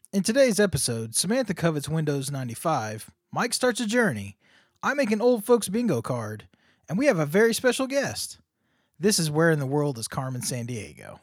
In today's episode, Samantha covets Windows 95, Mike starts a journey, I make an old folks bingo card, and we have a very special guest. This is Where in the World is Carmen Sandiego?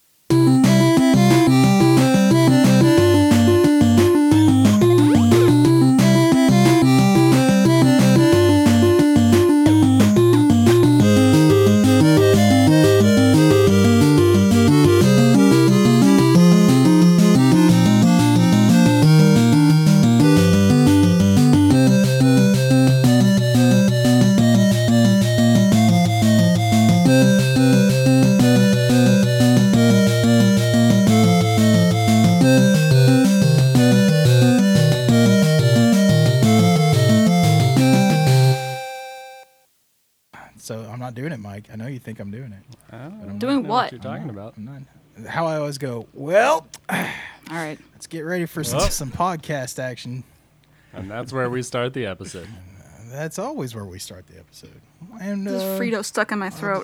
So I'm not doing it, Mike. I know you think I'm doing it. I'm Doing what? you're talking about. I'm not. How I always go, well, All right. let's get ready for some podcast action. And that's where we start the episode. That's always where we start the episode. And There's Frito stuck in my throat.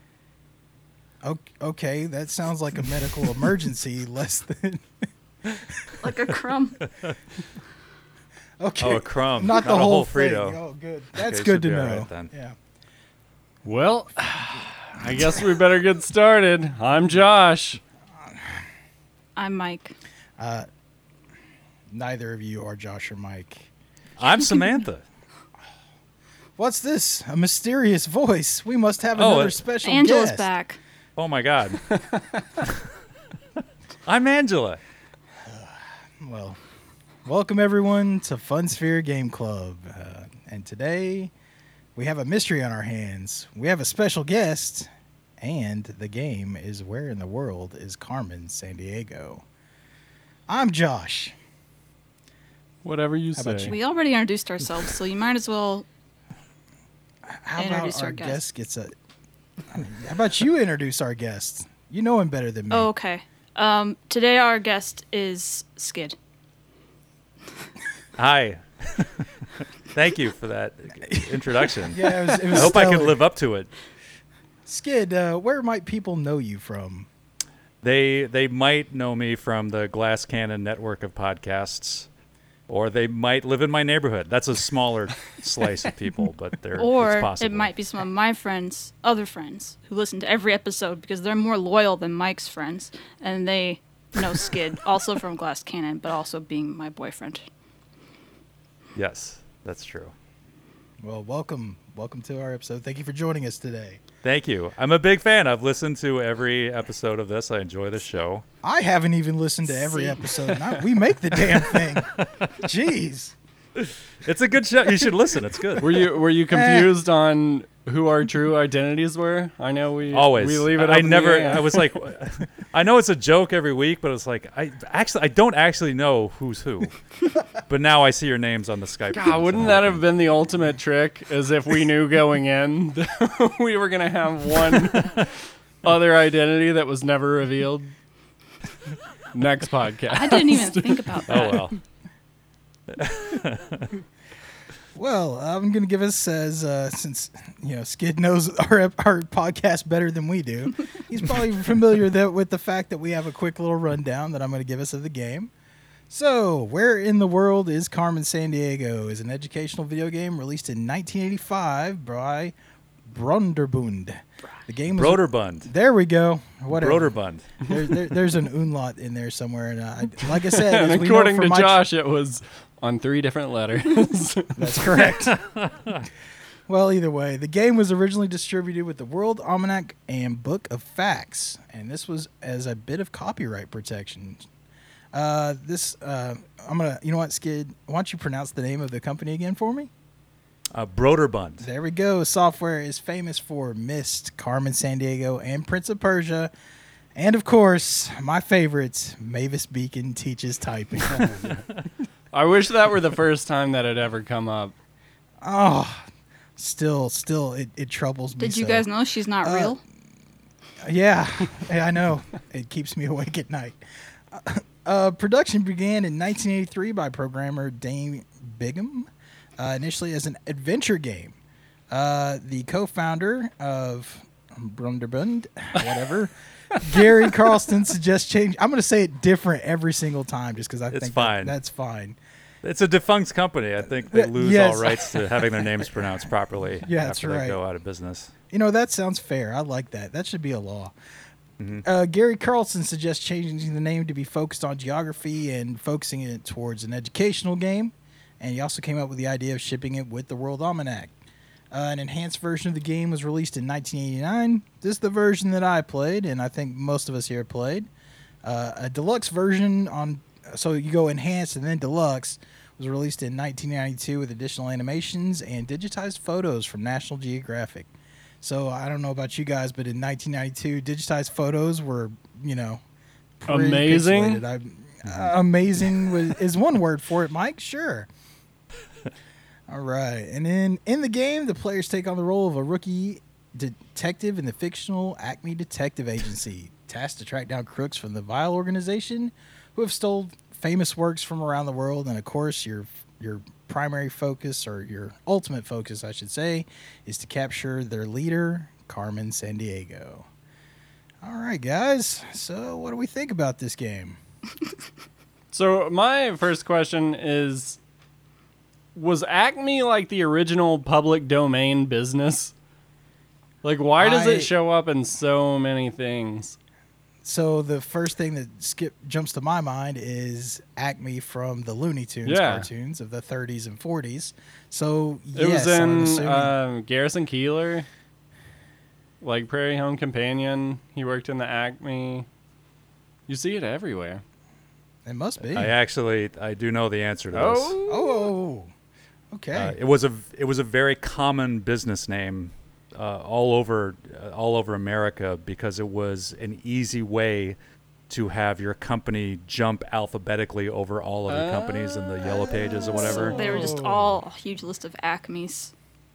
Okay, that sounds like a medical emergency. Less than Like a crumb. okay. Oh, a crumb. Not the whole Frito. thing. Oh, good. That's Okay, good should to be all know. right then. Yeah. Well, I guess we better get started. I'm Josh. I'm Mike. Neither of you are Josh or Mike. I'm Samantha. What's this? A mysterious voice. We must have Oh, another special Angela's guest. back. Oh my God. I'm Angela. Well, welcome everyone to Fun Sphere Game Club. And today we have a mystery on our hands. We have a special guest, and the game is Where in the World is Carmen Sandiego? I'm Josh. Whatever you How about say. you? We already introduced ourselves, so you might as well. How Introduce about our our guest gets a... How about you introduce our guest? You know him better than me. Oh, okay. Today our guest is Skid. Hi. Thank you for that introduction. Yeah, it was I hope I can stellar. live up to it. Skid, where might people know you from? They might know me from the Glass Cannon network of podcasts, or they might live in my neighborhood. That's a smaller slice of people, but it's Or possible. it might be some of my friends, other friends, who listen to every episode because they're more loyal than Mike's friends. And they know Skid, also from Glass Cannon, but also being my boyfriend. Yes, that's true. Well, welcome to our episode. Thank you for joining us today. Thank you. I'm a big fan. I've listened to every episode of this. I enjoy the show. I haven't even listened to every See. episode. We make the damn thing. Jeez. It's a good show. You should listen. It's good. Were you confused on who our true identities were? I know we Always. we leave it up I in the never. air. I was like, I know it's a joke every week, but it's like I don't actually know who's who. But now I see your names on the Skype. God, wouldn't that have been the ultimate trick? As if we knew going in that we were gonna have one other identity that was never revealed. Next podcast. I didn't even think about that. Oh well. Well, I'm going to give us since Skid knows our podcast better than we do. He's probably familiar with the fact that we have a quick little rundown that I'm going to give us of the game. So, Where in the World is Carmen Sandiego is an educational video game released in 1985 by Broderbund. The game was Broderbund. There we go. Whatever. Broderbund. There's an umlaut in there somewhere, and like I said, And as we know according to from my Josh, it was on 3 different letters. That's correct. Well, either way, the game was originally distributed with the World Almanac and Book of Facts, and this was as a bit of copyright protection. I'm gonna, you know what, Skid? Why don't you pronounce the name of the company again for me? Broderbund. There we go. Software is famous for Myst, Carmen Sandiego, and Prince of Persia. And, of course, my favorite, Mavis Beacon Teaches Typing. I wish that were the first time that had ever come up. Oh, still, it troubles me. Did you so. guys know she's not real? Yeah, I know. It keeps me awake at night. Production began in 1983 by programmer Dane Bigham, initially as an adventure game. The co-founder of Broderbund, whatever, Gary Carlston suggests change. I'm going to say it different every single time just because I think fine. That's fine. It's a defunct company. I think they lose yes. all rights to having their names pronounced properly Yeah, that's after right. they go out of business. You know, that sounds fair. I like that. That should be a law. Gary Carlson suggests changing the name to be focused on geography and focusing it towards an educational game. And he also came up with the idea of shipping it with the World Almanac. An enhanced version of the game was released in 1989. This is the version that I played, and I think most of us here played. A deluxe version so you go enhanced and then deluxe, was released in 1992 with additional animations and digitized photos from National Geographic. So I don't know about you guys, but in 1992, digitized photos were, pretty amazing. pixelated. Amazing is one word for it, Mike. Sure. All right. And then in the game, the players take on the role of a rookie detective in the fictional Acme Detective Agency, tasked to track down crooks from the vile organization who have stolen famous works from around the world. And of course, your primary focus, or your ultimate focus, I should say, is to capture their leader, Carmen Sandiego. All right, guys. So what do we think about this game? So my first question is, was Acme like the original public domain business? Like, why does it show up in so many things? So the first thing that jumps to my mind is Acme from the Looney Tunes cartoons of the 30s and 40s. So it was in Garrison Keillor, like Prairie Home Companion. He worked in the Acme. You see it everywhere. It must be. I do know the answer to this. Oh, okay. It was a very common business name all over America, because it was an easy way to have your company jump alphabetically over all other companies in the yellow pages or whatever. So they were just all a huge list of Acmes.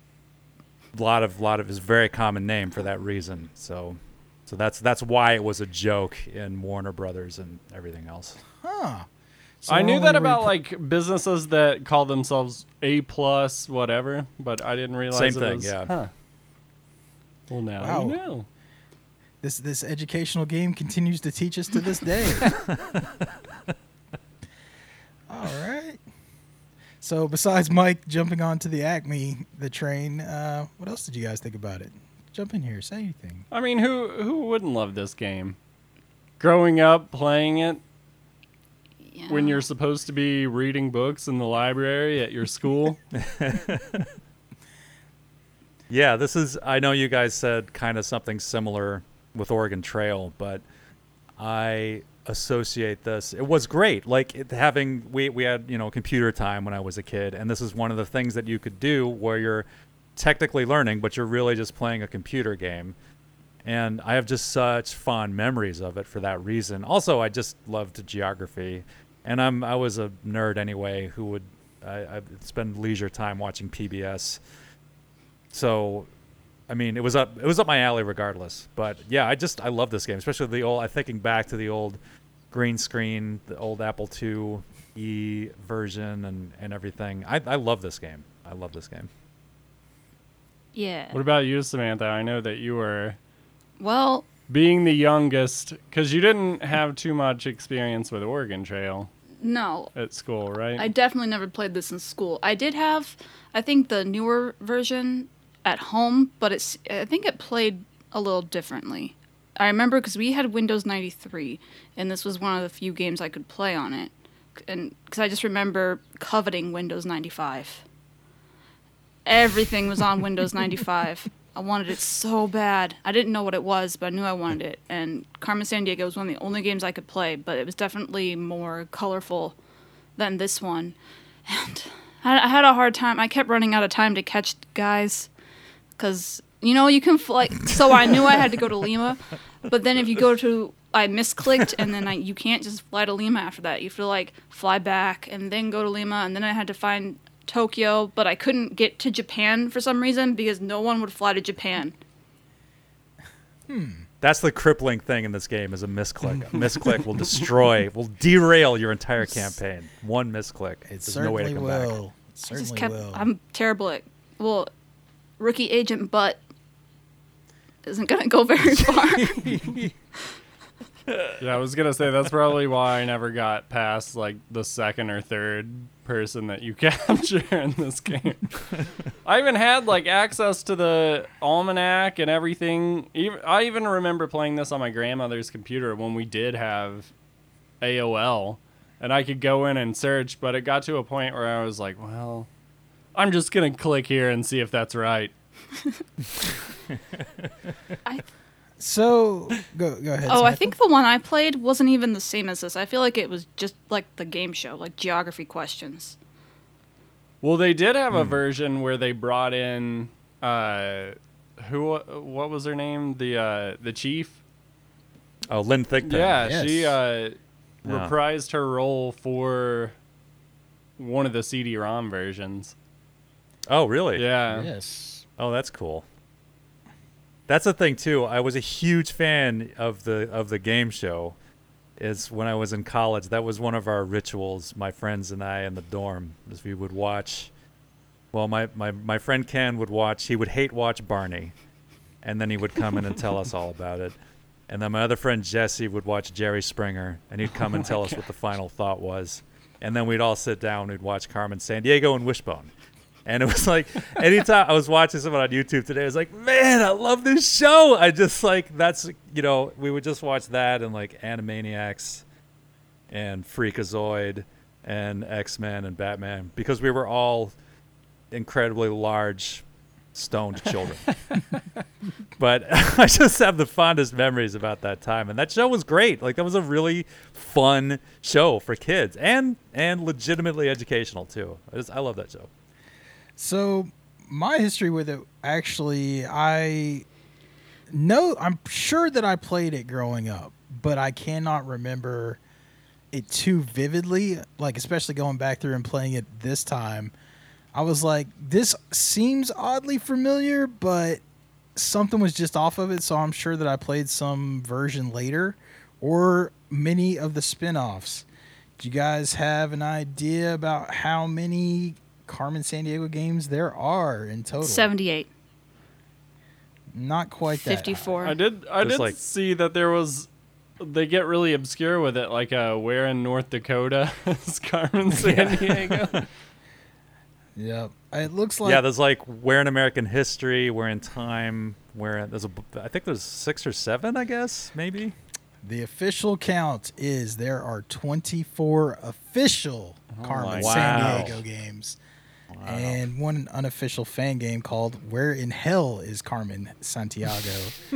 A lot of his very common name for that reason. So that's why it was a joke in Warner Brothers and everything else. Huh. So I knew that about like businesses that call themselves A+ whatever, but I didn't realize Same it thing, was, yeah. Huh. Well, now Wow. you know. This educational game continues to teach us to this day. All right. So besides Mike jumping onto the train, what else did you guys think about it? Jump in here, say anything. I mean, who wouldn't love this game? Growing up playing it Yeah. when you're supposed to be reading books in the library at your school. Yeah, I know you guys said kind of something similar with Oregon Trail, but I associate this. It was great. Like we had, computer time when I was a kid, and this is one of the things that you could do where you're technically learning, but you're really just playing a computer game. And I have just such fond memories of it for that reason. Also, I just loved geography, and I was a nerd anyway who would I spend leisure time watching PBS. So, I mean, it was up my alley regardless. But yeah, I love this game, especially the old. I'm thinking back to the old green screen, the old Apple IIe version, and everything. I love this game. I love this game. Yeah. What about you, Samantha? I know that you were Well, being the youngest, because you didn't have too much experience with Oregon Trail no. at school, right? I definitely never played this in school. I did have, I think, the newer version at home, but I think it played a little differently. I remember because we had Windows 93, and this was one of the few games I could play on it. And because I just remember coveting Windows 95. Everything was on Windows 95. I wanted it so bad. I didn't know what it was, but I knew I wanted it. And Carmen Sandiego was one of the only games I could play, but it was definitely more colorful than this one. And I had a hard time. I kept running out of time to catch guys because, you can fly. So I knew I had to go to Lima, but then if you go to, I misclicked, and then you can't just fly to Lima after that. You have to fly back and then go to Lima, and then I had to find Tokyo, but I couldn't get to Japan for some reason because no one would fly to Japan. That's the crippling thing in this game is a misclick. A misclick will derail your entire campaign. One misclick. There's no way to come back. It certainly will. I'm terrible at, Rookie Agent Butt isn't going to go very far. Yeah, I was gonna say that's probably why I never got past like the second or third person that you capture in this game. I even had like access to the almanac and everything. I even remember playing this on my grandmother's computer when we did have AOL, and I could go in and search. But it got to a point where I was like, well, I'm just gonna click here and see if that's right. So go ahead. Oh, I Samantha. think the one I played wasn't even the same as this. I feel like it was just like the game show, like geography questions. Well, they did have a version where they brought in what was her name? The chief. Oh, Lynn Thigpen. Yeah, Yes. she Yeah. reprised her role for one of the CD-ROM versions. Oh, really? Yeah. Yes. Oh, that's cool. That's the thing too. I was a huge fan of the game show. Is when I was in college. That was one of our rituals. My friends and I in the dorm, is we would watch. Well, my friend Ken would watch. He would hate watch Barney, and then he would come in and tell us all about it. And then my other friend Jesse would watch Jerry Springer, and he'd come and tell us what the final thought was. And then we'd all sit down. We'd watch Carmen Sandiego and Wishbone. And it was like, anytime I was watching someone on YouTube today, I was like, man, I love this show. I just like, that's, we would just watch that and like Animaniacs and Freakazoid and X-Men and Batman because we were all incredibly large, stoned children. But I just have the fondest memories about that time. And that show was great. Like, that was a really fun show for kids and legitimately educational, too. I love that show. So my history with it, actually, I'm sure that I played it growing up, but I cannot remember it too vividly, like especially going back through and playing it this time. I was like, this seems oddly familiar, but something was just off of it, so I'm sure that I played some version later or many of the spin-offs. Do you guys have an idea about how many Carmen Sandiego games there are in total? 78. Not quite that 54. I did like- see that there was. They get really obscure with it, like where in North Dakota is Carmen Sandiego? Yep. It looks like Yeah, there's like Where in American History, Where in Time, I think there's 6 or 7, I guess, maybe. the official count is there are 24 official Carmen Wow. Sandiego games. And one unofficial fan game called Where in Hell is Carmen Santiago?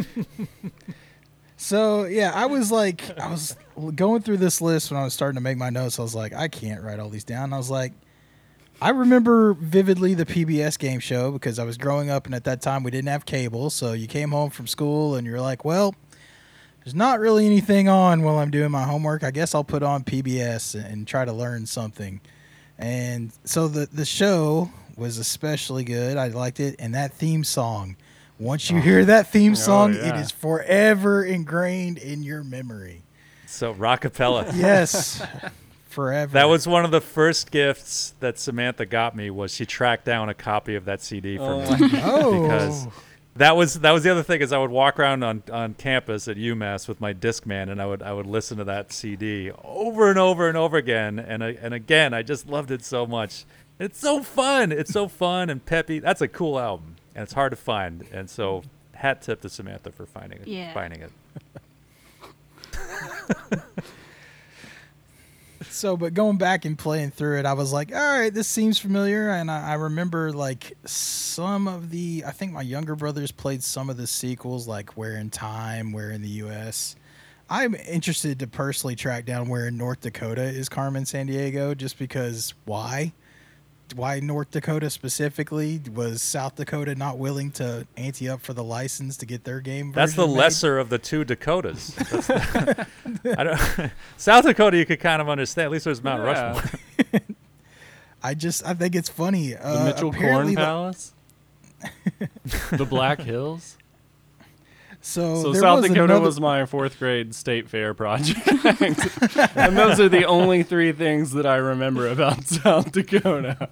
So, yeah, I was going through this list when I was starting to make my notes. I was like, I can't write all these down. I was like, I remember vividly the PBS game show because I was growing up, and at that time we didn't have cable. So you came home from school and you're like, well, there's not really anything on while I'm doing my homework. I guess I'll put on PBS and try to learn something. And so the show was especially good. I liked it. And that theme song, once you hear that theme song, yeah. it is forever ingrained in your memory. So Rockapella. Yes, forever. That was one of the first gifts that Samantha got me. Was she tracked down a copy of that CD for me? Oh. Because that was the other thing is I would walk around on campus at UMass with my Discman and I would listen to that CD over and over and over again and again I just loved it so much. It's so fun. It's so fun and peppy. That's a cool album and it's hard to find. And so hat tip to Samantha for finding it. Yeah. Finding it. So, but going back and playing through it, I was like, all right, this seems familiar. And I remember like some of I think my younger brothers played some of the sequels, like Where in Time, Where in the U.S. I'm interested to personally track down Where in North Dakota is Carmen Sandiego, just because why? Why North Dakota specifically? Was South Dakota not willing to ante up for the license to get their game version That's the made? lesser of the two Dakotas. South Dakota you could kind of understand. At least there's Mount Yeah. Rushmore. I think it's funny. The Mitchell Corn apparently, Palace? The Black Hills? So there South was Dakota another- was my 4th grade state fair project. And those are the only 3 things that I remember about South Dakota.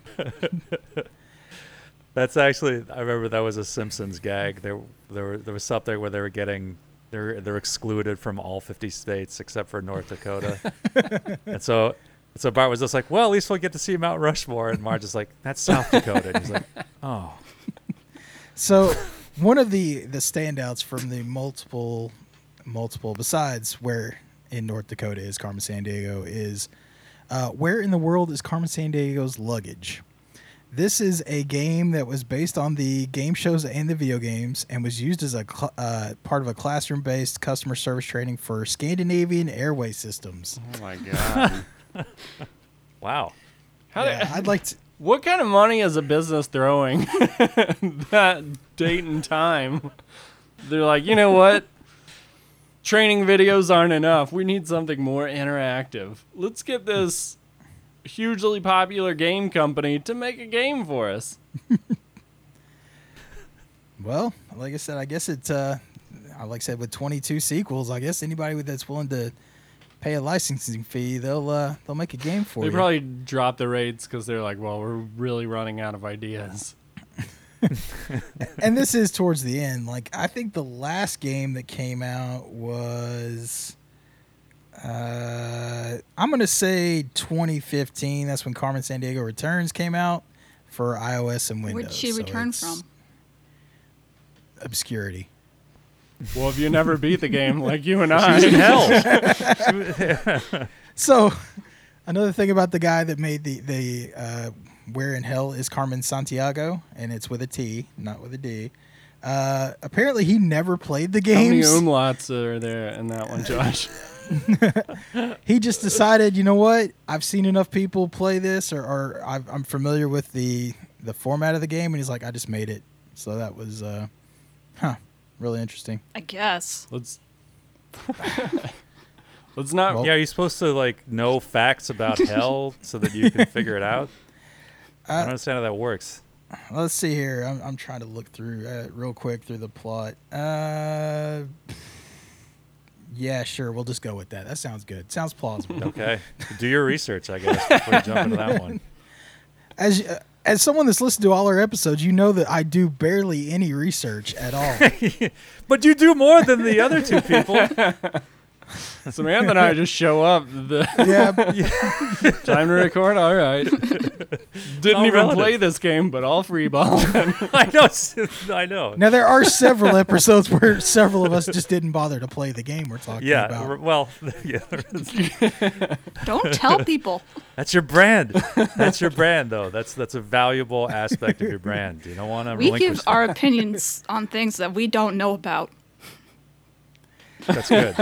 That's actually I remember that was a Simpsons gag. There was something where they were getting they're excluded from all 50 states except for North Dakota. And so Bart was just like, well, at least we'll get to see Mount Rushmore. And Marge is like, that's South Dakota. And he's like, oh. So one of the standouts from the multiple besides where in North Dakota is Carmen Sandiego is where in the world is Carmen Sandiego's luggage? This is a game that was based on the game shows and the video games and was used as a part of a classroom-based customer service training for Scandinavian airway systems. Oh my god! Wow. I'd like to. What kind of money is a business throwing that date and time? They're like, you know what? Training videos aren't enough. We need something more interactive. Let's get this hugely popular game company to make a game for us. Well, like I said, I guess it. Like I said, with 22 sequels, I guess anybody that's willing to pay a licensing fee, they'll make a game for They you. probably drop the rates because they're like, well, we're really running out of ideas. And this is towards the end. Like, I think the last game that came out was, I'm going to say 2015. That's when Carmen Sandiego Returns came out for iOS and Windows. Where'd she return it's from? Obscurity. Well, if you never beat the game like you and She's in I, hell. So, another thing about the guy that made the Where in Hell is Carmen Santiago, and it's with a T, not with a D. Apparently, he never played the how many games. umlauts are there in that one, Josh? He just decided, you know what? I've seen enough people play this, or I'm familiar with the format of the game, and he's like, I just made it. So that was, really interesting. I guess. Let's not. Well, Yeah, are you supposed to like know facts about hell so that you can figure it out? I don't understand how that works. Let's see here. I'm trying to look through real quick through the plot. Yeah, sure. We'll just go with that. That sounds good. Sounds plausible. Okay, do your research, I guess, before you jump into that one. As someone that's listened to all our episodes, you know that I do barely any research at all. But you do more than the other two people. Samantha and I just show up. Yeah, Time to record. All right. Didn't all even relative. play this game, but all free ball. I know. now there are several episodes where several of us just didn't bother to play the game we're talking Yeah, about. well, yeah, Don't tell people. that's your brand. That's your brand, though. That's a valuable aspect of your brand. You don't want to We relinquish give our opinions on things that we don't know about. That's good.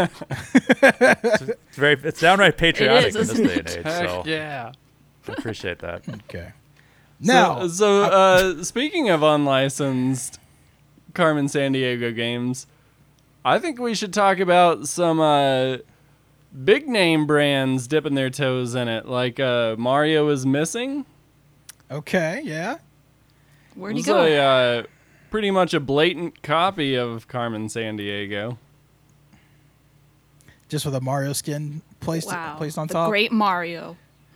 It's downright patriotic is, in this isn't day and age. So Yeah. I appreciate that. Okay. Now, So speaking of unlicensed Carmen Sandiego games, I think we should talk about some big name brands dipping their toes in it, like Mario is Missing. okay, yeah. Where'd he It's go? pretty much a blatant copy of Carmen Sandiego. Just with a Mario skin placed on the top. Great Mario.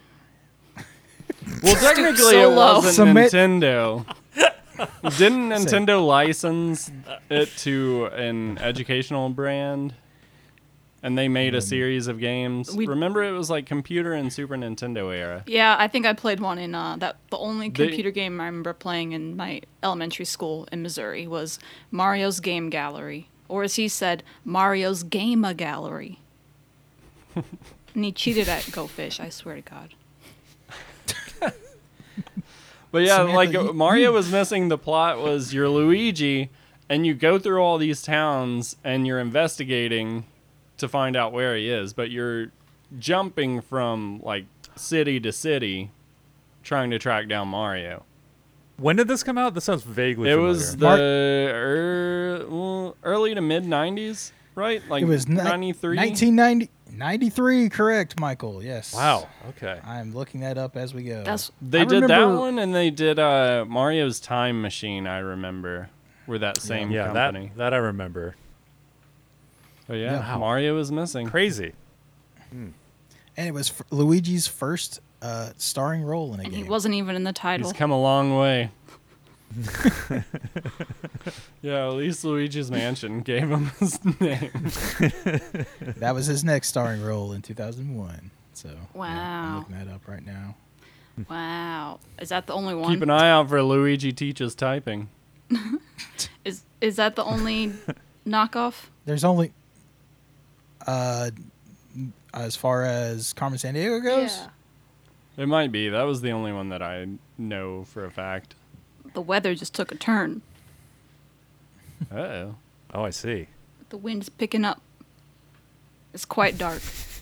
Well, technically so it low. wasn't Submit- Nintendo. Didn't Nintendo license it to an educational brand? And they made a series of games. Remember, it was like computer and Super Nintendo era. Yeah, I think I played one in that. The only They- computer game I remember playing in my elementary school in Missouri was Mario's Game Gallery, or as he said, Mario's Game Gallery. And he cheated at Go Fish. I swear to God. But yeah, Samantha, like you- Mario was missing. The plot was you're Luigi, and you go through all these towns, and you're investigating to find out where he is. But you're jumping from like city to city, trying to track down Mario. When did this come out? This sounds vaguely It familiar. was the early to mid '90s, right? Like It was 93. 93, correct, Michael. Yes. Wow. Okay. I'm looking that up as we go. They I did that remember- one, and they did Mario's Time Machine. I remember, were that same Yeah, company. that I remember. But yeah, Yeah. Mario is missing. Crazy. And it was Luigi's first starring role in a And game. he wasn't even in the title. He's come a long way. Yeah, at least Luigi's Mansion gave him his name. That was his next starring role in 2001. So yeah, I'm Wow. looking that up right now. Wow. Is that the only one? Keep an eye out for Luigi Teaches Typing. Is that the only knockoff? There's only, as far as Carmen Sandiego goes. It might be. That was the only one that I know for a fact. The weather just took a turn. Uh-oh. Oh, I see. The wind's picking up. It's quite dark.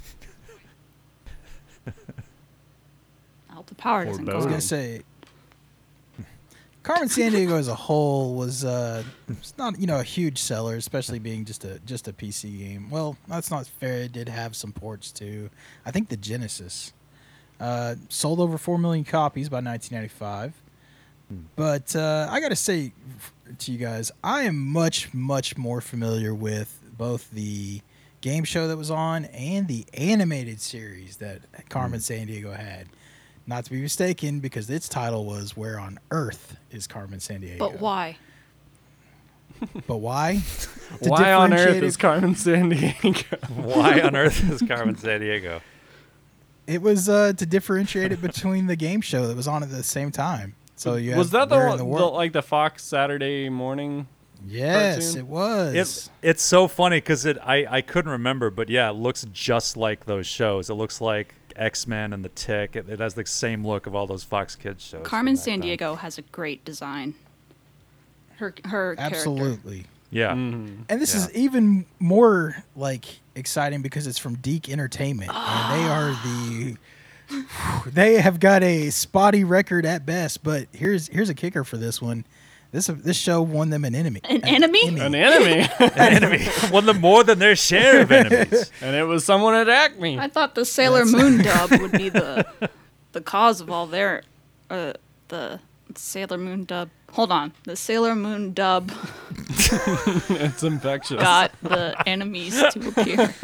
The power doesn't Or I was go gonna on. say, Carmen Sandiego as a whole was it's not a huge seller, especially being just a PC game. Well, that's not fair. It did have some ports too. I think the Genesis sold over 4 million copies by 1995. But I gotta say to you guys, I am much more familiar with both the game show that was on and the animated series that Carmen Sandiego had. Not to be mistaken, because its title was "Where on Earth is Carmen Sandiego?" But why? But why? To Why on differentiate earth it- is Carmen Sandiego? Why on earth is Carmen Sandiego? It was to differentiate it between the game show that was on at the same time. So you Was have that Where in the World? like the Fox Saturday morning? Yes, cartoon? it was. It's so funny because I couldn't remember, but yeah, it looks just like those shows. It looks like X-Men and The Tick. It has the same look of all those Fox Kids shows. Carmen from that time. Sandiego has a great design. Her character. Absolutely. Yeah. And this Yeah. is even more exciting because it's from Deke Entertainment, and they are they have got a spotty record at best. But here's a kicker for this one. This show won them an enemy. An enemy? An enemy, An enemy. Won them more than their share of enemies. and it was someone at Acme. I thought the Sailor Moon dub would be the cause of all their the Sailor Moon dub. Hold on, the Sailor Moon dub It's infectious. got the enemies to appear.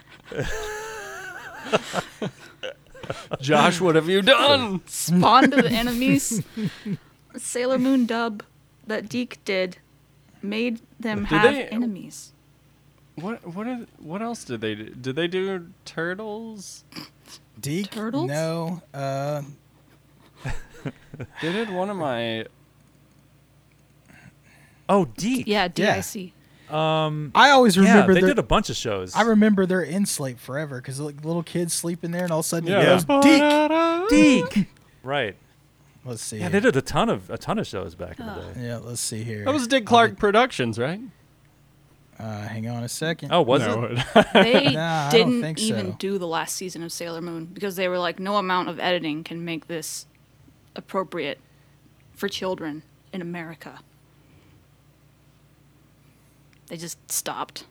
Josh, what have you done? Spawned the enemies. The Sailor Moon dub that Deke did made them Did have they- enemies. What else did they do? Did they do turtles? Deke? Turtles? No. They did one of my. Oh, Deke. Yeah, Yeah. DIC. I always Yeah, remember they their- did a bunch of shows. I remember they're in Slate Forever because little kids sleep in there, and all of a sudden Yeah. it goes Deke. Deke. Right. Let's see. Yeah, here. they did a ton of shows back in the day. Yeah, let's see here. That was Dick Clark Productions, right? Hang on a second. Oh, was No, it? They Nah, I don't didn't think even so. do the last season of Sailor Moon because they were like, no amount of editing can make this appropriate for children in America. They just stopped.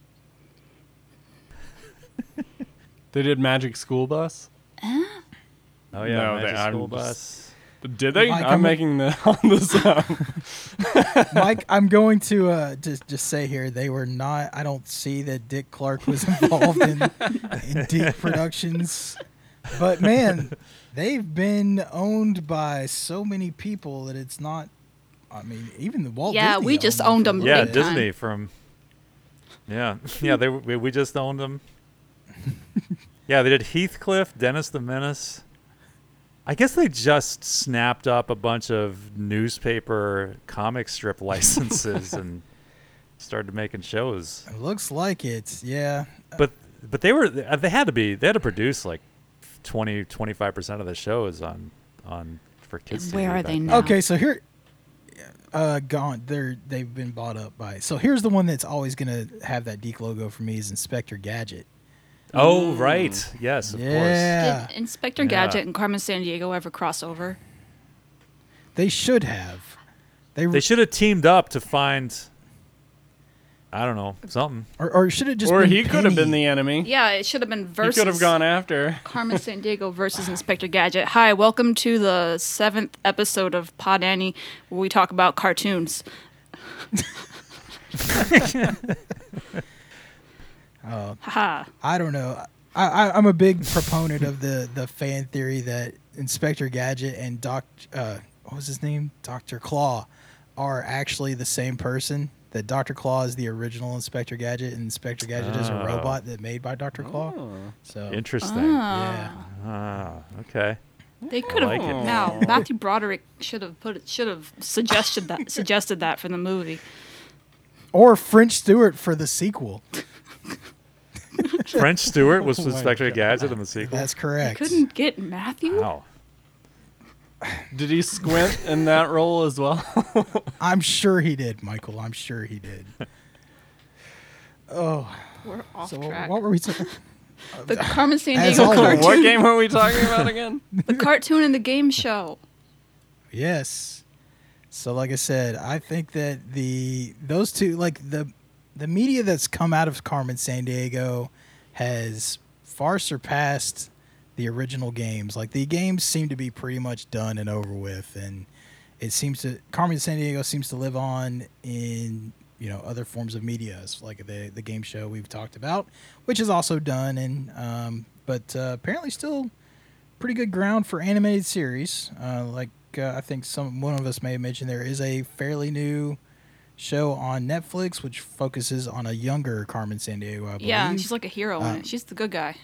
They did Magic School Bus. Oh yeah, No, Magic I'm School just- Bus. Did they? Mike, I'm I'm- making this up. Mike, I'm going to just say here they were not. I don't see that Dick Clark was involved in Deke Productions, but man, they've been owned by so many people that it's not. I mean, even the Walt. Yeah, Disney we just them owned for a them little Yeah, big bit. time. Disney from. Yeah, yeah. We just owned them. Yeah, they did Heathcliff, Dennis the Menace. I guess they just snapped up a bunch of newspaper comic strip licenses and started making shows. It looks like it. Yeah. But they had to produce like 25% of the shows on for kids. And where TV are back they then. now? Okay, so here, gone. They've been bought up by. So here's the one that's always gonna have that Deke logo for me is Inspector Gadget. Oh right, yes, of course. Yeah, Did Inspector Yeah. Gadget and Carmen Sandiego ever cross over? they should have. They should have teamed up to find. I don't know, something. or should have just. Or been he could have been Penny. the enemy. Yeah, it should have been He versus could have gone after. Carmen Sandiego versus Inspector Gadget. Hi, welcome to the 7th episode of Pod Annie, where we talk about cartoons. Haha. I don't know. I'm a big proponent of the fan theory that Inspector Gadget and what was his name? Dr. Claw are actually the same person. That Dr. Claw is the original Inspector Gadget, and Inspector Gadget is a robot that made by Dr. Claw. So Interesting. yeah, Okay. They could have. like it. Now Matthew Broderick should have suggested that for the movie. or French Stewart for the sequel. French Stewart was Oh my Inspector God. Gadget in the sequel. That's correct. Couldn't get Matthew. Wow. Did he squint in that role as well? I'm sure he did, Michael. I'm sure he did. Oh, We're off so track. what were we saying? The Carmen San As Diego always. What cartoon. game are we talking about again? The cartoon and the game show. Yes. So like I said, I think that those two, like the media that's come out of Carmen San Diego has far surpassed the original games. Like the games seem to be pretty much done and over with, and Carmen San Diego seems to live on in other forms of media, like the game show we've talked about, which is also done, and but apparently still pretty good ground for animated series. I think one of us may have mentioned there is a fairly new show on Netflix which focuses on a younger Carmen San Diego, I believe. Yeah, and she's like a hero in it. She's the good guy.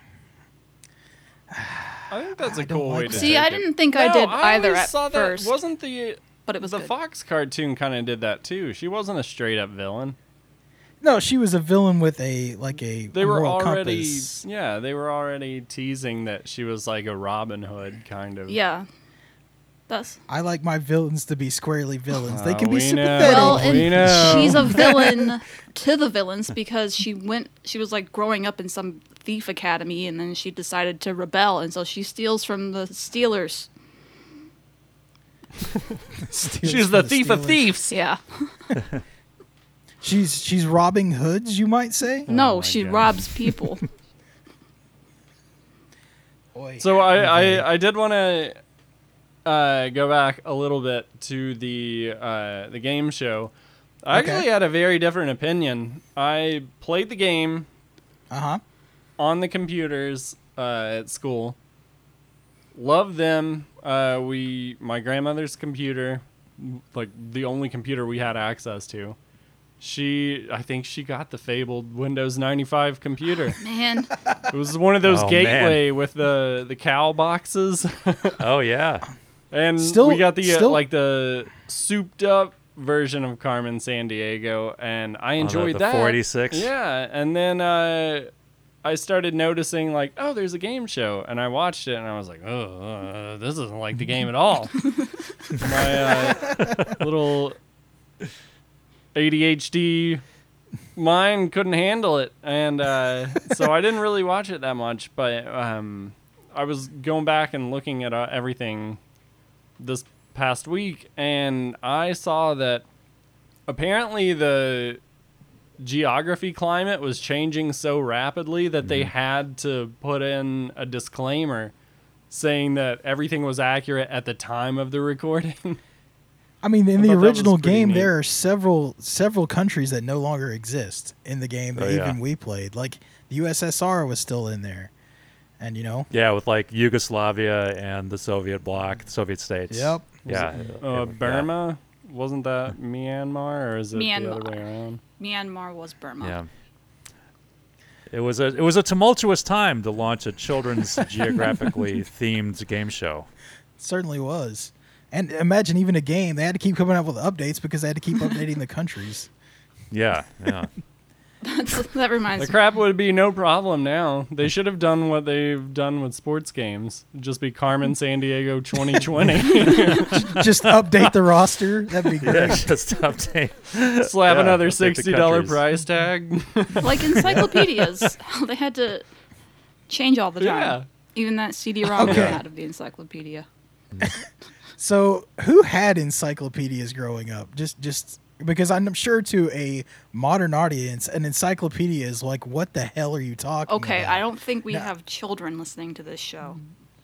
I think that's a I don't cool way like to that. See, take I it. didn't think I did either always at saw that. first. Wasn't the But it was the good. Fox cartoon kind of did that too? She wasn't a straight up villain. No, she was a villain with a They were moral already compass. they were already teasing that she was like a Robin Hood kind of. Yeah. That's I like my villains to be squarely villains. They can be we know. sympathetic. well, We and know. she's a villain to the villains because she was like growing up in some thief academy, and then she decided to rebel, and so she steals from the Steelers. Steals She's from the thief of Steelers. thieves. Yeah. She's robbing hoods, you might say. No, my she God. robs people. Boy, So okay. I did want to go back a little bit to the game show. I Okay. actually had a very different opinion. I played the game Uh-huh. on the computers at school. Loved them. My grandmother's computer, like the only computer we had access to. I think she got the fabled Windows 95 computer. Man, It was one of those Oh, gateway with the cow boxes. Oh yeah. And Still- we got the still- like the souped up version of Carmen San Diego, and I enjoyed the that. 486? Yeah, and then I started noticing like, oh, there's a game show, and I watched it, and I was like, oh, this isn't like the game at all. My little ADHD mind couldn't handle it, and so I didn't really watch it that much. But I was going back and looking at everything this past week, and I saw that apparently the geography climate was changing so rapidly that they had to put in a disclaimer saying that everything was accurate at the time of the recording. I mean, in I the thought that original was pretty game, neat. there are several countries that no longer exist in the game that Oh, yeah. even we played. Like the USSR was still in there, and Yeah, with like Yugoslavia and the Soviet bloc, the Soviet states. Yep. Yeah. Burma? Wasn't that Myanmar, or is it the other Myanmar. way around? Myanmar was Burma. Yeah. It was a tumultuous time to launch a children's geographically themed game show. certainly was. And imagine even a game, they had to keep coming up with updates because they had to keep updating the countries. Yeah, yeah. That reminds The me. crap would be no problem now. They should have done what they've done with sports games. Just be Carmen San Diego 2020. Just update the roster. That'd be great. Yeah, just update. Slap Yeah, another update the $60 countries. price tag. Like encyclopedias, they had to change all the time. Yeah. Even that CD-ROM Okay. out of the encyclopedia. So, who had encyclopedias growing up? Just because I'm sure to a modern audience, an encyclopedia is like, what the hell are you talking Okay, about? I don't think we No. have children listening to this show.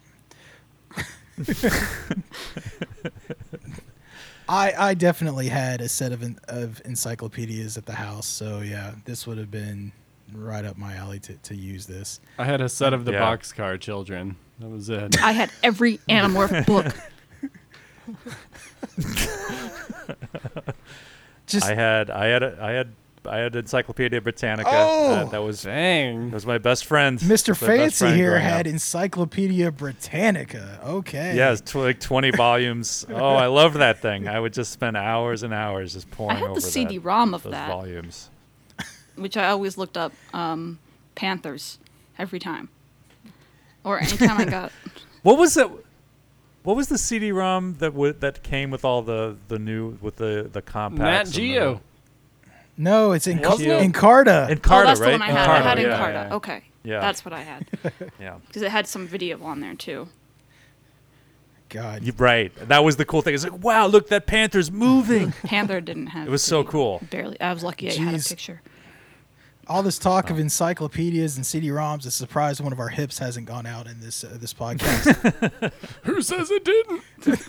I definitely had a set of encyclopedias at the house, so yeah, this would have been right up my alley to use this. I had a set of the Yeah. Boxcar Children. That was it. I had every Animorph book. Just I had Encyclopedia Britannica. Oh! That was Dang. my best friend. Mr. My best Fancy friend here growing had up. Encyclopedia Britannica. Okay. Yeah, it's like 20 volumes. Oh, I loved that thing. I would just spend hours and hours just I pouring had over the that, CD-ROM of those that, volumes. which I always looked up Panthers every time. Or anytime I got... What was it? What was the CD-ROM that came with all the new with the compacts? Nat and Geo. No, it's Wasn't it? Encarta. Encarta, Oh, that's right? the one I had. Encarta, I had yeah, Encarta. yeah. Okay. Yeah. That's what I had. Yeah. Because it had some video on there, too. God. You're right. That was the cool thing. It's like, wow, look, that panther's moving. Panther didn't have It was so video. cool. Barely. I was lucky I had a Jeez. picture. All this talk of encyclopedias and CD-ROMs, it's surprised one of our hips hasn't gone out in this this podcast. Who says it didn't?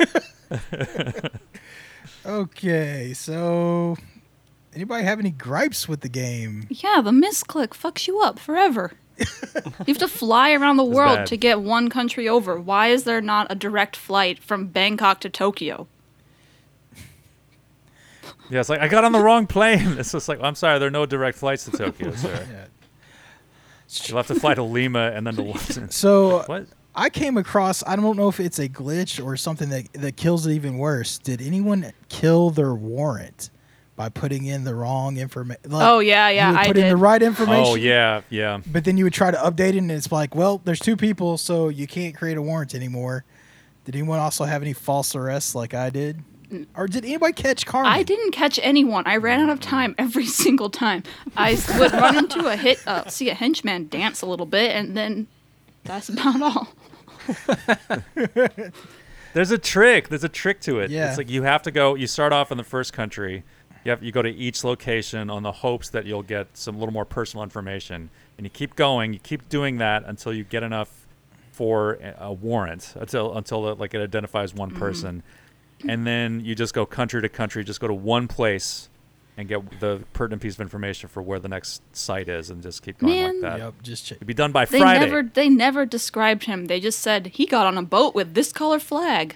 Okay, so anybody have any gripes with the game? Yeah, the misclick fucks you up forever. You have to fly around the world bad. to get one country over. Why is there not a direct flight from Bangkok to Tokyo? Yeah, it's like I got on the wrong plane. It's just like, I'm sorry, there are no direct flights to Tokyo, sir. Yeah. You'll have to fly to Lima and then to London. So What? I came across, I don't know if it's a glitch or something that kills it even worse. Did anyone kill their warrant by putting in the wrong information? Oh, yeah, You would I put in the did. right information. Oh yeah, yeah. But then you would try to update it, and it's like, well, there's two people, so you can't create a warrant anymore. Did anyone also have any false arrests like I did? Or did anybody catch Carmen? I didn't catch anyone. I ran out of time every single time. I would run into see a henchman dance a little bit, and then that's about all. There's a trick. There's a trick to it. Yeah. It's like you have to go. You start off in the first country. You go to each location on the hopes that you'll get some little more personal information, and you keep going. You keep doing that until you get enough for a warrant. Until it identifies one person, and then you just go country to country. Just go to one place and get the pertinent piece of information for where the next site is, and just keep going Man. like that. Yep, just check. It'd be done by They Friday. they never described him. They just said he got on a boat with this color flag.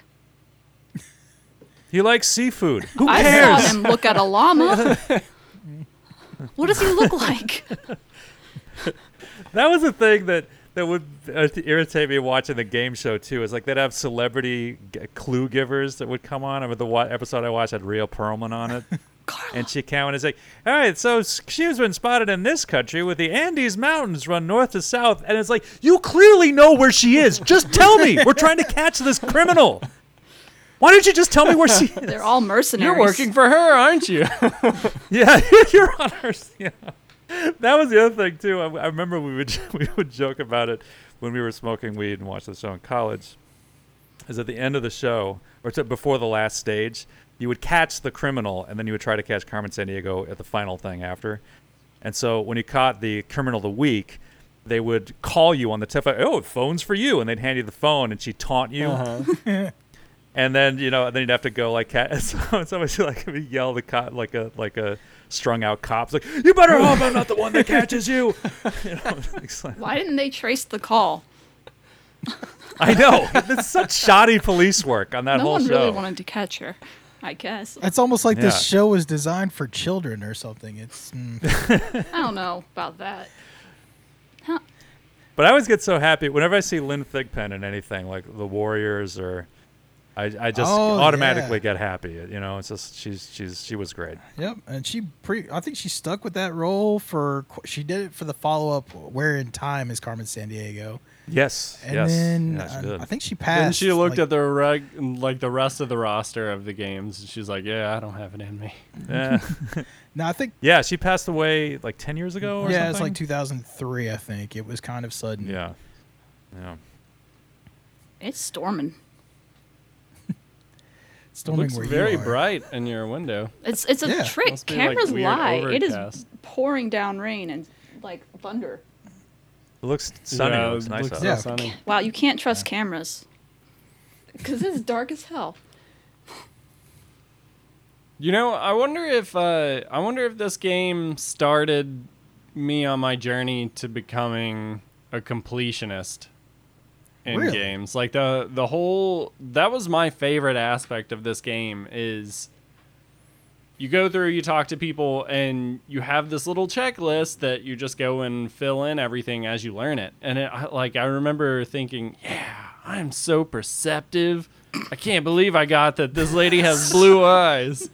He likes seafood. Who I cares? saw him look at a llama. What does he look like? That was the thing that would irritate me watching the game show too. Is like they'd have celebrity clue givers that would come on. I remember the episode I watched had Rhea Perlman on it, and she came and is like, "All right, so she's been spotted in this country with the Andes Mountains run north to south," and it's like, you clearly know where she is. Just tell me. We're trying to catch this criminal. Why don't you just tell me where she is? They're all mercenaries. You're working for her, aren't you? Yeah, you're on her. Yeah. That was the other thing too. I remember we would joke about it when we were smoking weed and watching the show in college. Is at the end of the show or before the last stage, you would catch the criminal and then you would try to catch Carmen Sandiego at the final thing after. And so when you caught the criminal of the week, they would call you on the telephone. Oh, phone's for you, and they'd hand you the phone and she'd taunt you. Uh-huh. And then then you'd have to go like somebody like yell the cop like a strung out cop. It's like, you better hope I'm not the one that catches you. It's like, Why didn't they trace the call? I know it's such shoddy police work on that No whole one show. really wanted to catch her, I guess. It's almost like this Yeah. show was designed for children or something. It's I don't know about that. Huh. But I always get so happy whenever I see Lynn Thigpen in anything like The Warriors or. I just Oh, automatically yeah. get happy. It's just she was great. Yep, and I think she stuck with that role she did it for the follow up. Where in Time is Carmen Sandiego, Yes. and yes. then Yeah, she did. I think she Then passed. she looked like- at the the rest of the roster of the games, and she's like, "Yeah, I don't have it in me." Yeah. No, I think Yeah, she passed away like 10 years ago or yeah, it's something. like 2003. I think it was kind of sudden. Yeah. Yeah. It's storming. It's It storming looks where very you are. bright in your window. It's a Yeah. trick. Must be, like, Cameras weird lie. It is overcast. pouring down rain and like thunder. It looks sunny. Yeah, it looks it nice looks out. so Yeah. sunny. Wow, you can't trust cameras. Because it's dark as hell. You know, I wonder if this game started me on my journey to becoming a completionist in Really? games. Like that was my favorite aspect of this game is you go through, you talk to people, and you have this little checklist that you just go and fill in everything as you learn it. And I remember thinking, yeah, I'm so perceptive. I can't believe I got that this lady has blue eyes.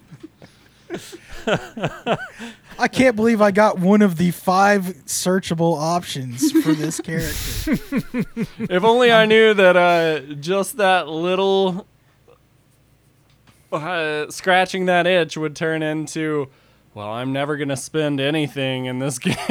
I can't believe I got one of the 5 searchable options for this character. If only I knew that just that little scratching that itch would turn into, well, I'm never going to spend anything in this game.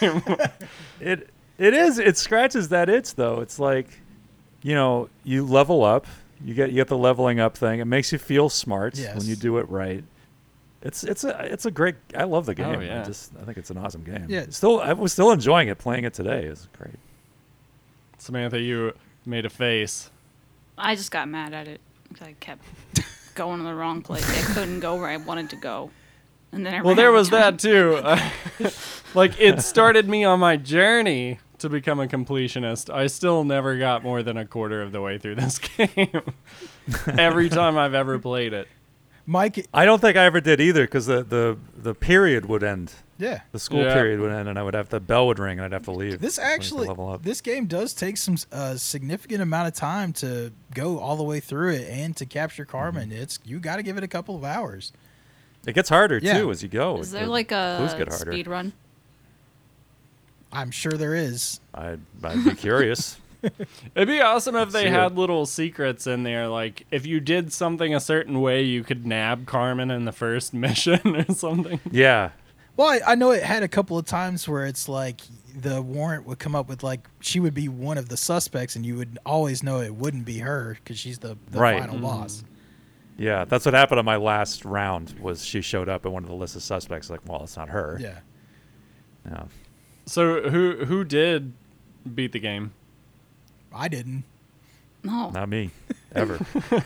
It scratches that itch, though. It's like, you level up. You get the leveling up thing. It makes you feel smart when you do it right. It's a great. I love the game. Oh, yeah. I think it's an awesome game. Yeah. I was still enjoying it. Playing it today is great. Samantha, you made a face. I just got mad at it because I kept going to the wrong place. I couldn't go where I wanted to go. And then there was that too. Like, it started me on my journey to become a completionist. I still never got more than a quarter of the way through this game. Every time I've ever played it. Mike, I don't think I ever did either, because the period would end. yeah. The school period would end, and the bell would ring, and I'd have to leave. This game does take some significant amount of time to go all the way through it and to capture Carmen. You got to give it a couple of hours. It gets harder too as you go. Is there like a speed run? I'm sure there is. I'd be curious. It'd be awesome if they had little secrets in there, like if you did something a certain way, you could nab Carmen in the first mission or something. Yeah. Well, I know it had a couple of times where it's like the warrant would come up with like she would be one of the suspects, and you would always know it wouldn't be her because she's the final boss. Yeah, that's what happened on my last round. Was she showed up in one of the list of suspects? Like, well, it's not her. Yeah. Yeah. So who did beat the game? I didn't. No. Not me, ever.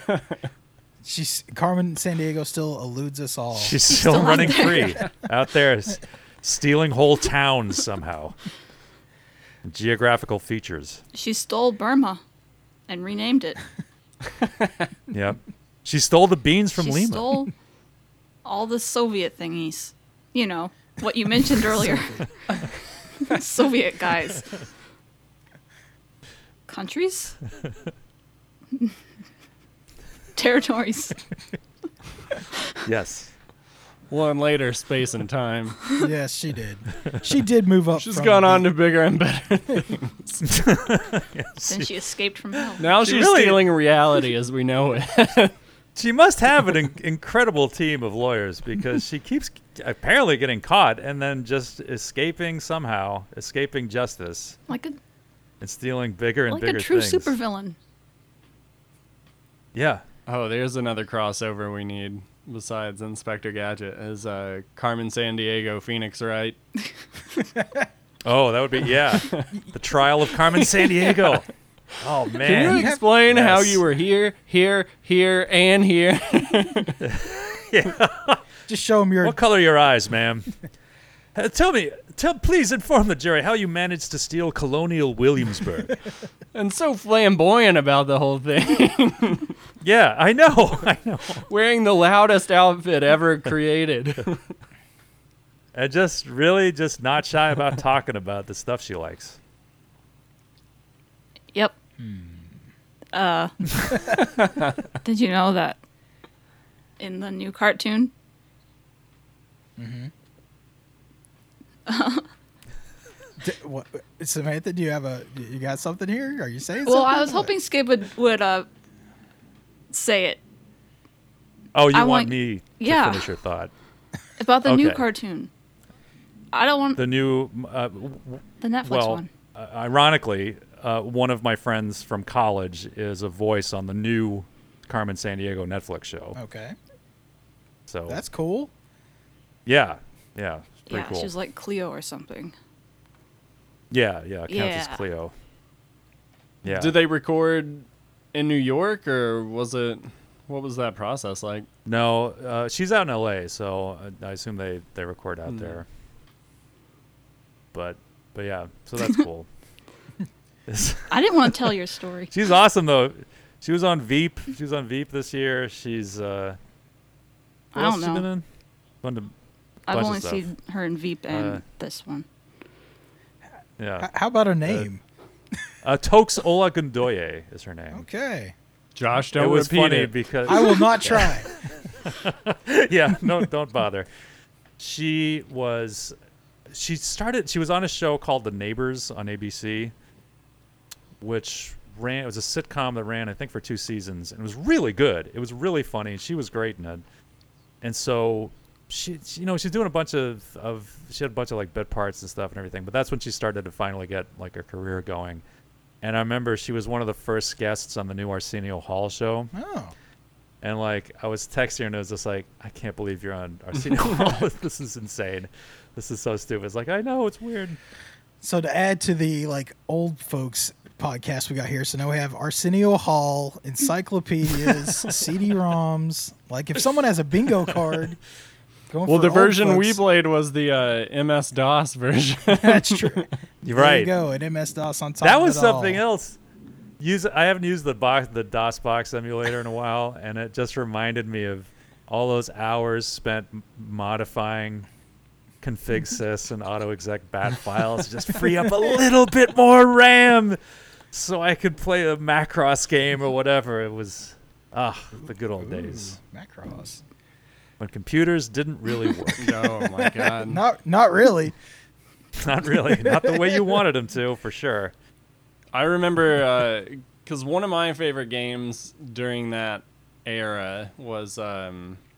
Carmen Sandiego still eludes us all. She's still running free out there, stealing whole towns somehow. Geographical features. She stole Burma and renamed it. Yep. She stole the beans from Lima. She stole all the Soviet thingies. You know, what you mentioned earlier. Soviet guys. Countries? Territories. Yes. One later, space and time. Yes, she did. She did move up. She's gone on to bigger and better things. Then she escaped from hell. Now she's stealing reality as we know it. She must have an incredible team of lawyers, because she keeps apparently getting caught and then just escaping justice. And stealing bigger and bigger things. Like a true supervillain. Yeah. Oh, there's another crossover we need besides Inspector Gadget is Carmen Sandiego, Phoenix Wright. Oh, that would be, the trial of Carmen Sandiego. Oh, man. Can you explain how you were here, and here? Yeah. Just show them your... What color are your eyes, ma'am? Please inform the jury how you managed to steal colonial Williamsburg. And so flamboyant about the whole thing. Yeah, I know. Wearing the loudest outfit ever created. And just really not shy about talking about the stuff she likes. Yep. Did you know that in the new cartoon? Mm-hmm. What, Samantha, do you got something here? Are you saying something? Well, I was hoping Skip would say it. Oh, you want me to finish your thought? About the new cartoon. I don't want... The new... the Netflix one. Ironically, one of my friends from college is a voice on the new Carmen Sandiego Netflix show. Okay. So that's cool. Yeah. Yeah. Pretty cool. She's like Cleo or something. Yeah. Countess Cleo. Yeah. Did they record in New York, or what was that process like? No, she's out in LA, so I assume they record out there. But yeah, so that's cool. I didn't want to tell your story. She's awesome though. She was on Veep. She was on Veep this year. She's I don't know. Fun to I've bunch of only stuff. seen her in Veep and Uh, this one. Yeah. How about a name? Tox Olagundoye is her name. Okay. Josh, It don't was repeat funny it. because I will not try. yeah, no, don't bother. She was on a show called The Neighbors on ABC, which it was a sitcom that ran, I think, for 2 seasons, and it was really good. It was really funny. She was great in it. And so she's doing a bunch of she had a bunch of like bit parts and stuff and everything, but that's when she started to finally get like a career going. And I remember she was one of the first guests on the new Arsenio Hall show. Oh. And like I was texting her and it was just like, I can't believe you're on Arsenio Hall. This is insane. This is so stupid. It's like, I know, it's weird. So to add to the like old folks podcast we got here, so now we have Arsenio Hall, encyclopedias, CD-ROMs. Like if someone has a bingo card, going Well, for the old version we folks, played was the MS-DOS version. That's true. You're There right. you go, an MS-DOS on top That of was it something all. else. I haven't used the DOS box emulator in a while, and it just reminded me of all those hours spent modifying config sys and autoexec bat files to just free up a little bit more RAM so I could play a Macross game or whatever. It was the good old days Macross. when computers didn't really work. Oh my god. Not really. Not really. Not the way you wanted them to, for sure. I remember because one of my favorite games during that era was that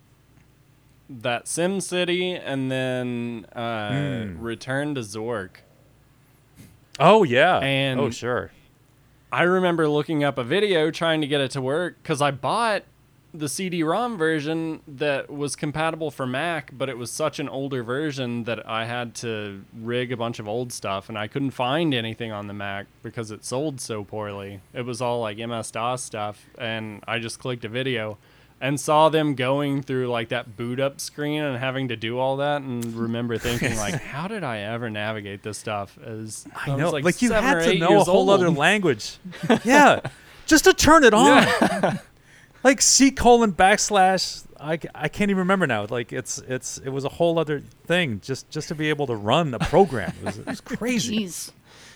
SimCity and then Return to Zork. Oh, yeah. And oh, sure. I remember looking up a video trying to get it to work because I bought the CD-ROM version that was compatible for Mac, but it was such an older version that I had to rig a bunch of old stuff, and I couldn't find anything on the Mac because it sold so poorly. It was all like MS-DOS stuff, and I just clicked a video and saw them going through like that boot up screen and having to do all that, and remember thinking like, how did I ever navigate this stuff? As I know. was Like you 7 had or to 8 know a years whole old. other language. Yeah. Just to turn it on. Yeah. Like C:// I can't even remember now. Like it was a whole other thing just to be able to run a program. It was crazy. Jeez.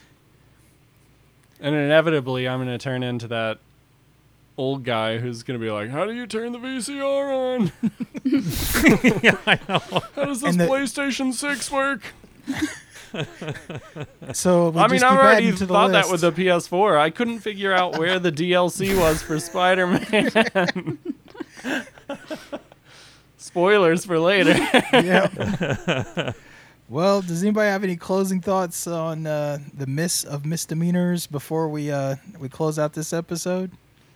And inevitably, I'm going to turn into that old guy who's going to be like, how do you turn the VCR on? Yeah, I know. How does this And the- PlayStation 6 work? So we'll I mean, just I keep already adding to the thought list. that with the PS4. I couldn't figure out where the DLC was for Spider-Man. Spoilers for later. Yeah. Well, does anybody have any closing thoughts on the miss of misdemeanors before we close out this episode?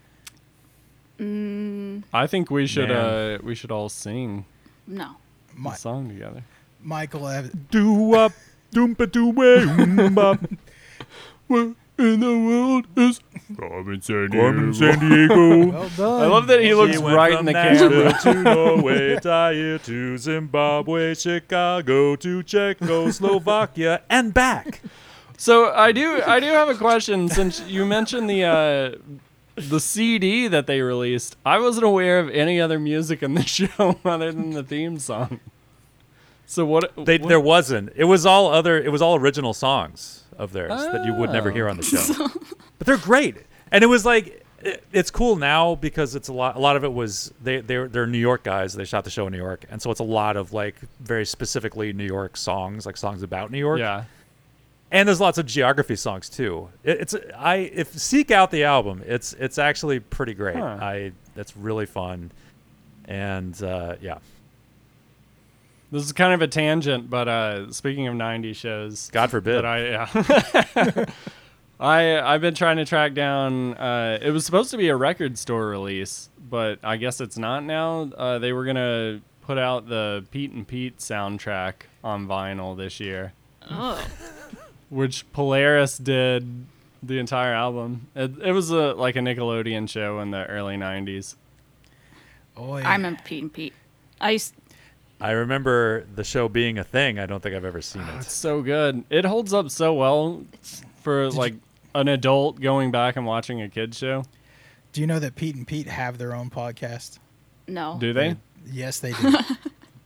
I think we should Man. we should all sing No. a song together. Michael, Do-up, doompa doo Where in the world is Carmen Carmen Sandiego. well done. I love that he looks She went right from in the Nashville camera. to Norway, Zaire to Zimbabwe, Chicago to Czechoslovakia, and back. So I do have a question since you mentioned the CD that they released. I wasn't aware of any other music in the show other than the theme song. So what? There wasn't. It was all original songs of theirs that you would never hear on the show. But they're great. And it was like it's cool now because it's a lot of it was they're New York guys. They shot the show in New York. And so it's a lot of like very specifically New York songs, like songs about New York. Yeah. And there's lots of geography songs too. If seek out the album, it's actually pretty great. Huh. It's really fun. And yeah. This is kind of a tangent, but speaking of 90s shows, God forbid. that I've been trying to track down. It was supposed to be a record store release, but I guess it's not now. They were gonna put out the Pete and Pete soundtrack on vinyl this year, Oh. which Polaris did the entire album. It was like a Nickelodeon show in the early 90s. Oh, yeah. I remember Pete and Pete. I remember the show being a thing. I don't think I've ever seen It's it. so good. It holds up so well for like an adult going back and watching a kid's show. Do you know that Pete and Pete have their own podcast? No. Do they? Yes, they do.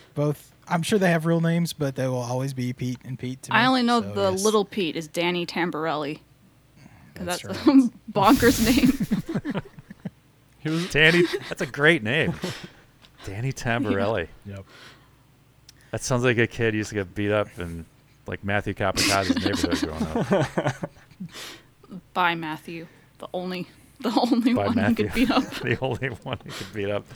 Both. I'm sure they have real names, but they will always be Pete and Pete to me. I only know So, the yes. little Pete is Danny Tamborelli. 'Cause That's That's right. a bonkers name. He was Danny, that's a great name. Danny Tamborelli. Yep. That sounds like a kid used to get beat up in like Matthew Capocata's neighborhood growing up. By Matthew, the only one By who Matthew. could beat up. The only one who could beat up.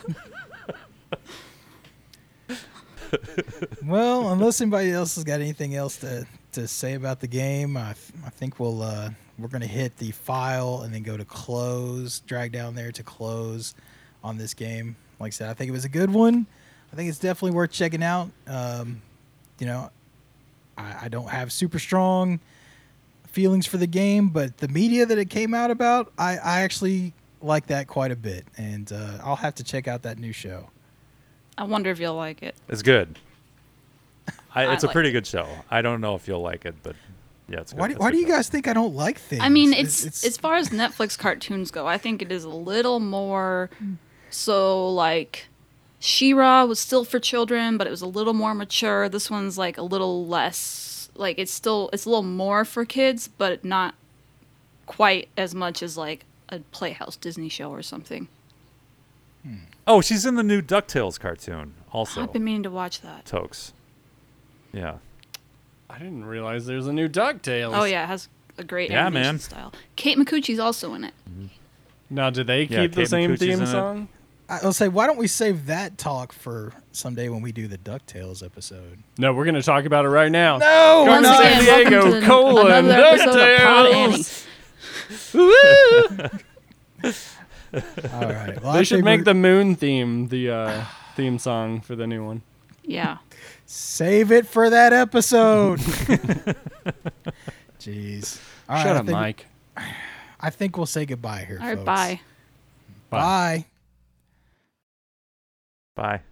Well, unless anybody else has got anything else to say about the game, I think we're going to hit the file and then go to close, drag down there to close on this game. Like I said, I think it was a good one. I think it's definitely worth checking out. You know, I don't have super strong feelings for the game, but the media that it came out about, I actually like that quite a bit, and I'll have to check out that new show. I wonder if you'll like it. It's good. I It's a like pretty it. good show. I don't know if you'll like it, but yeah, it's good. Why It's a do good you show. guys think I don't like things? I mean, it's as far as Netflix cartoons go, I think it is a little more. So like, She-Ra was still for children, but it was a little more mature. This one's like a little less. Like it's a little more for kids, but not quite as much as like a Playhouse Disney show or something. Oh, she's in the new DuckTales cartoon also. I've been meaning to watch that. Tokes. Yeah. I didn't realize there's a new DuckTales. Oh yeah, it has a great Yeah, animation man. style. Kate McCucci's also in it. Now, did they Yeah, keep the Kate same McCucci's theme in it. song? I'll say, why don't we save that talk for someday when we do the DuckTales episode? No, we're going to talk about it right now. No! Going Once to again, San Diego, welcome to colon, another episode of Pod Annie. DuckTales. All right. Well, They should make the moon theme the theme song for the new one. Yeah. Save it for that episode. Jeez. All right, Shut I up, think- Mike. I think we'll say goodbye here, All right, folks. bye. Bye. Bye.